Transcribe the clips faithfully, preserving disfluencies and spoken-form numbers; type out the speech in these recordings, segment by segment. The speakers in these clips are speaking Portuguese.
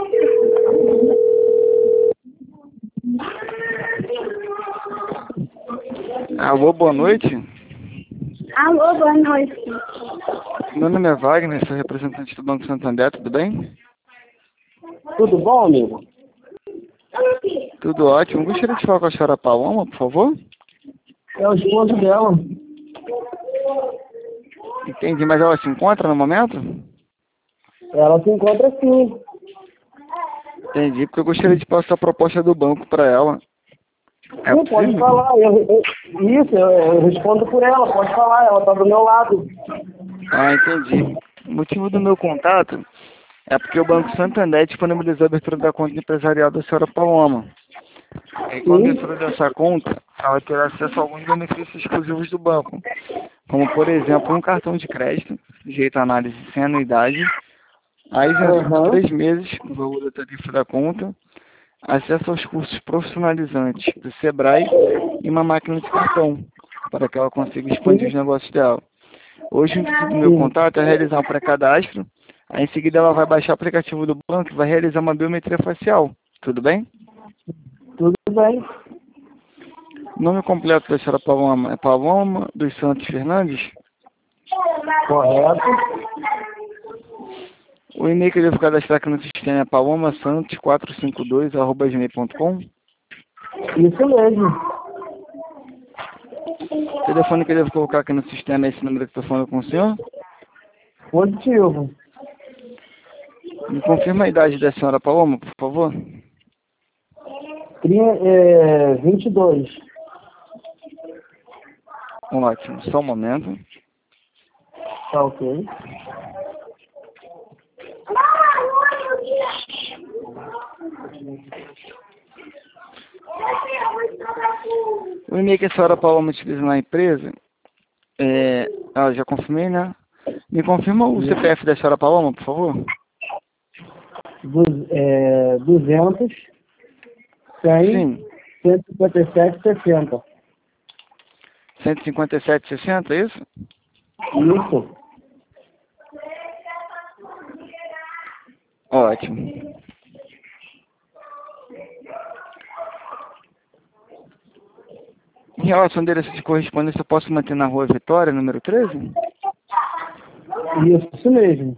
Alô, boa noite. Alô, boa noite. Meu nome é Wagner, sou representante do Banco Santander, tudo bem? Tudo bom, amigo? Tudo ótimo. Gostaria de falar com a senhora Paloma, por favor? É o esposo dela. Entendi, mas ela se encontra no momento? Ela se encontra sim. Entendi, porque eu gostaria de passar a proposta do banco para ela. É Sim, pode possível? falar. Eu, eu, isso, eu, eu respondo por ela. Pode falar, ela está do meu lado. Ah, entendi. O motivo do meu contato é porque o Banco Santander disponibilizou a abertura da conta empresarial da senhora Paloma. E com a Sim. abertura dessa conta, ela terá acesso a alguns benefícios exclusivos do banco, como, por exemplo, um cartão de crédito, sujeito a análise sem anuidade, a isenção de Aham. três meses no valor da tarifa da conta, acesso aos cursos profissionalizantes do Sebrae e uma máquina de cartão, para que ela consiga expandir os Sim. negócios dela. Hoje, o intuito do meu Sim. contato é realizar um pré-cadastro, aí em seguida ela vai baixar o aplicativo do banco e vai realizar uma biometria facial. Tudo bem? Tudo bem. O nome completo da senhora Paloma é Paloma dos Santos Fernandes. Correto. O e-mail que eu devo cadastrar aqui no sistema é paloma santos quatrocentos e cinquenta e dois arroba gmail ponto com. Isso mesmo. O telefone que eu devo colocar aqui no sistema é esse número que eu estou falando com o senhor. Positivo. Me confirma a idade da senhora Paloma, por favor. Tri- é, vinte e dois. Ótimo, só um momento. Tá ok. O e-mail que a senhora Paloma utiliza na empresa, é... ah, já confirmei, né? Me confirma o C P F da senhora Paloma, por favor. Du- é, duzentos, cem, Sim, cento e cinquenta e sete, sessenta. cento e cinquenta e sete e sessenta, é isso? Isso. Ótimo. Em relação ao endereço de correspondência, eu posso manter na Rua Vitória, número treze? Isso mesmo.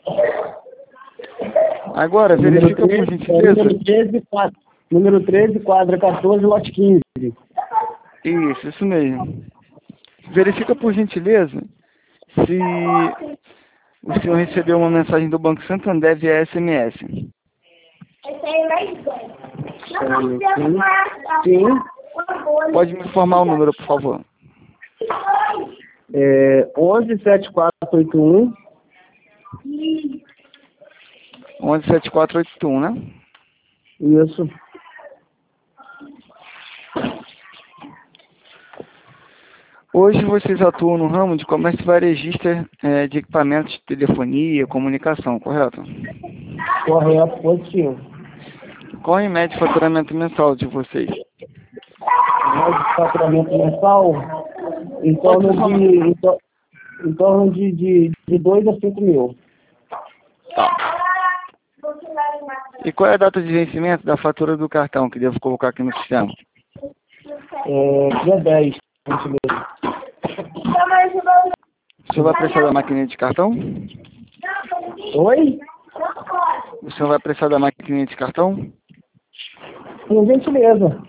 Agora, Número verifica por treze, é, gentileza. número treze, quadra, número treze, quadra quatorze, lote quinze. Isso, isso mesmo. Verifica por gentileza se o senhor recebeu uma mensagem do Banco Santander via S M S. Sim. Pode me informar o número, por favor. É, onze, sete quatro oito um. onze sete quatro oito um, né? Isso. Hoje vocês atuam no ramo de comércio varejista é, de equipamentos de telefonia, comunicação, correto? Correto, positivo. Qual é em média o faturamento mensal de vocês? Mais de faturamento mensal em Pode torno falar. de, em, to, em torno de, de, de dois a cinco mil. Tá. E qual é a data de vencimento da fatura do cartão que devo colocar aqui no sistema? É, dia dez. gentileza. O senhor vai precisar da maquininha de cartão? Oi? O senhor vai precisar da maquininha de cartão? Com gentileza.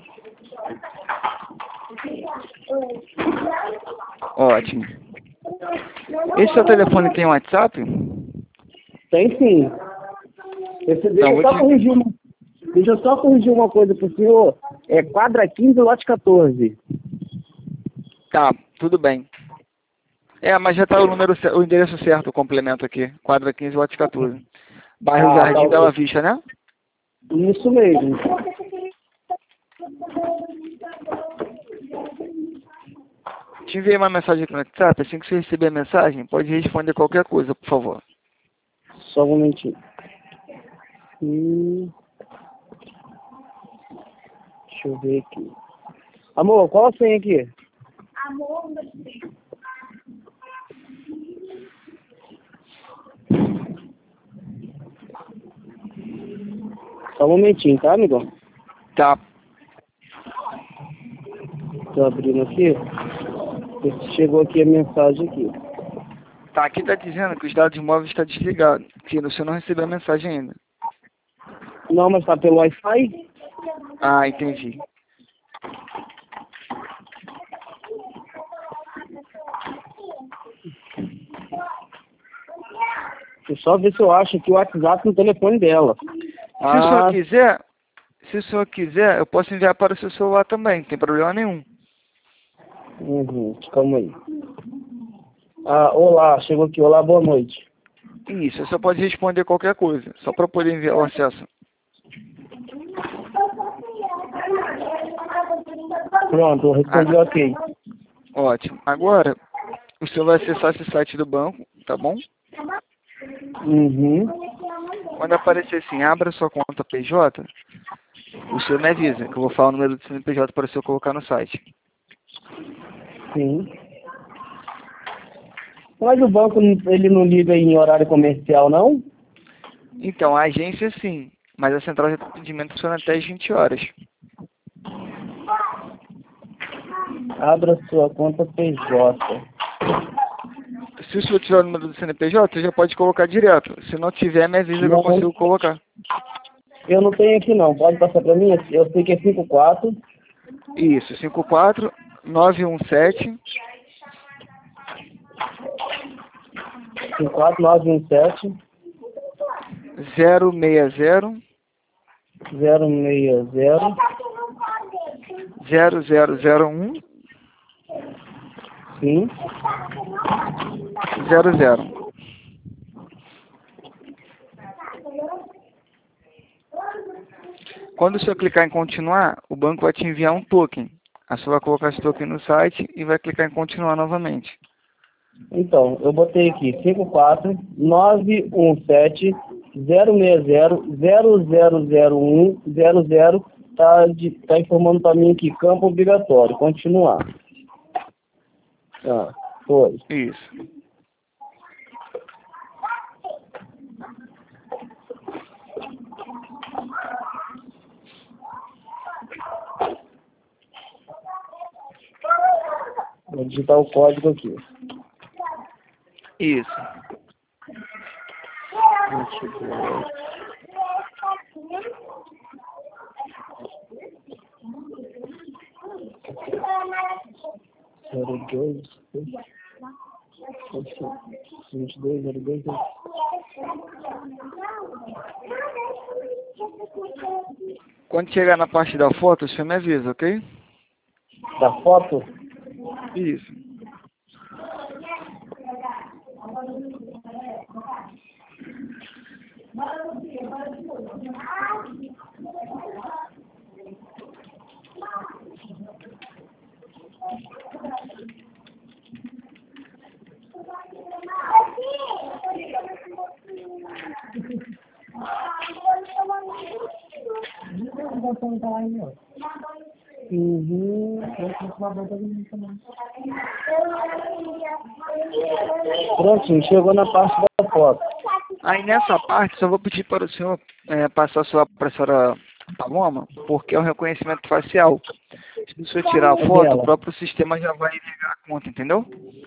Ótimo. Esse seu telefone tem WhatsApp? Tem sim. Esse, deixa, Então, eu vou só te... corrigir uma, deixa eu só corrigir uma coisa pro senhor. É quadra quinze, lote quatorze. Tá, tudo bem. É, mas já tá o número, cer- o endereço certo, o complemento aqui. Quadra quinze, lote quatorze. Bairro Ah, tá Jardim ok. Bela Vista, né? Isso mesmo. Te enviei uma mensagem aqui no WhatsApp. Assim que você receber a mensagem, pode responder qualquer coisa, por favor. Só um momentinho. Hum, deixa eu ver aqui. Amor, qual a senha aqui? Amor, Só um momentinho, tá, amigão? Tá. Tô abrindo aqui. Chegou aqui a mensagem aqui. Tá, aqui tá dizendo que os dados móveis estão desligados. Que você não recebeu a mensagem ainda. Não, mas tá pelo Wi-Fi? Ah, entendi. Deixa eu só ver se eu acho aqui o WhatsApp no telefone dela. Se o senhor quiser, se o senhor quiser, eu posso enviar para o seu celular também, não tem problema nenhum. Uhum, calma aí. Ah, olá, chegou aqui. Olá, boa noite. Isso, você pode responder qualquer coisa, só para poder enviar o acesso. Pronto, eu respondi Ah, ok. ótimo. Agora, o senhor vai acessar esse site do banco, tá bom? Uhum. Quando aparecer assim, abra sua conta P J, o senhor me avisa, que eu vou falar o número do C N P J para o senhor colocar no site. Sim. Mas o banco, ele não liga em horário comercial, não? Então, a agência sim, mas a central de atendimento funciona até as vinte horas. Abra sua conta P J. Se o senhor tiver o número do C N P J, você já pode colocar direto. Se não tiver, me avisa que eu Não, consigo colocar. eu não tenho aqui não. Pode passar para mim? Eu sei que é cinco quatro. Isso, cinco quatro nove um sete cinco quatro nove um sete zero seis zero zero seis zero zero zero zero um Sim. zero zero. Quando o senhor clicar em continuar, o banco vai te enviar um token. Aí você vai colocar esse token no site e vai clicar em continuar novamente. Então, eu botei aqui cinco quatro nove um sete zero seis zero zero zero zero um zero zero. Tá, de, tá informando para mim aqui, campo obrigatório. Continuar. Ah, foi. Isso. Vou digitar o código aqui. Isso. Zero dois, vinte e dois, zero dois. Quando chegar na parte da foto, você me avisa, ok? Da foto? Isso. Uhum. Prontinho, chegou na parte da foto. Aí nessa parte, só vou pedir para o senhor é, passar a sua impressora Paloma, porque é um reconhecimento facial. Se o senhor tirar a foto, o próprio sistema já vai ligar a conta, entendeu?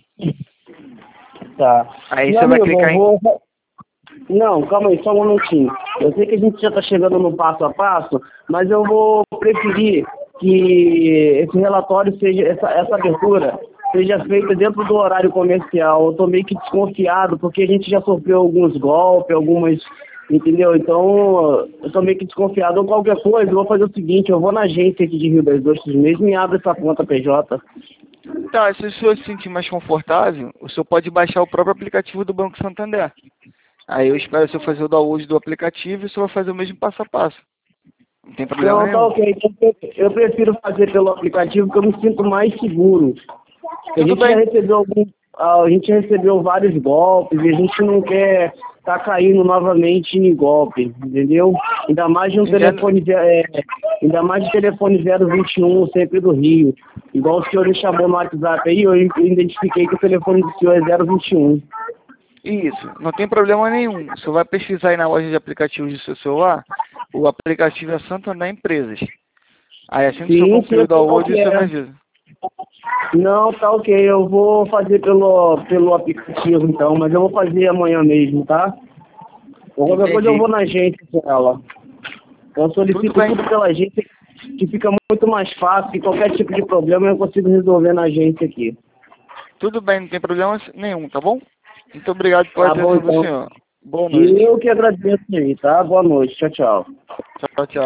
Tá. Aí Meu você vai amigo, clicar eu em... vou... Não, calma aí, só um minutinho. Eu sei que a gente já está chegando no passo a passo, mas eu vou preferir que esse relatório seja, essa, essa abertura seja feita dentro do horário comercial. Eu estou meio que desconfiado, porque a gente já sofreu alguns golpes, algumas... Entendeu? Então, eu estou meio que desconfiado. Ou qualquer coisa, eu vou fazer o seguinte, eu vou na agência aqui de Rio das Ostras mesmo e abro essa conta P J. Tá, se o senhor se sentir mais confortável, o senhor pode baixar o próprio aplicativo do Banco Santander. Aí eu espero o senhor fazer o download do aplicativo e o senhor vai fazer o mesmo passo a passo. Não tem problema Não, nenhum. tá ok. Eu prefiro fazer pelo aplicativo porque eu me sinto mais seguro. A Tudo gente bem. já recebeu algum, a gente recebeu vários golpes e a gente não quer tá caindo novamente em golpe, entendeu? Ainda mais de um Entendo. telefone, é, ainda mais de telefone zero vinte e um, sempre do Rio. Igual o senhor me chamou no WhatsApp aí, eu identifiquei que o telefone do senhor é zero vinte e um. Isso, não tem problema nenhum. O senhor vai pesquisar aí na loja de aplicativos do seu celular, O aplicativo é Santander Empresas. Aí assim que Sim, você concluir o sim, download, eu sei você qual me que é. avisa. Não, tá ok. Eu vou fazer pelo, pelo aplicativo então, mas eu vou fazer amanhã mesmo, tá? Ou qualquer coisa eu Entendi. vou na agência com ela. Eu solicito Tudo bem. tudo pela agência, que fica muito mais fácil e qualquer tipo de problema eu consigo resolver na agência aqui. Tudo bem, não tem problema nenhum, tá bom? Muito obrigado pela Tá bom atenção do então. senhor. Boa E noite. eu que agradeço aí, tá? Boa noite. Tchau, tchau. Tchau, tchau.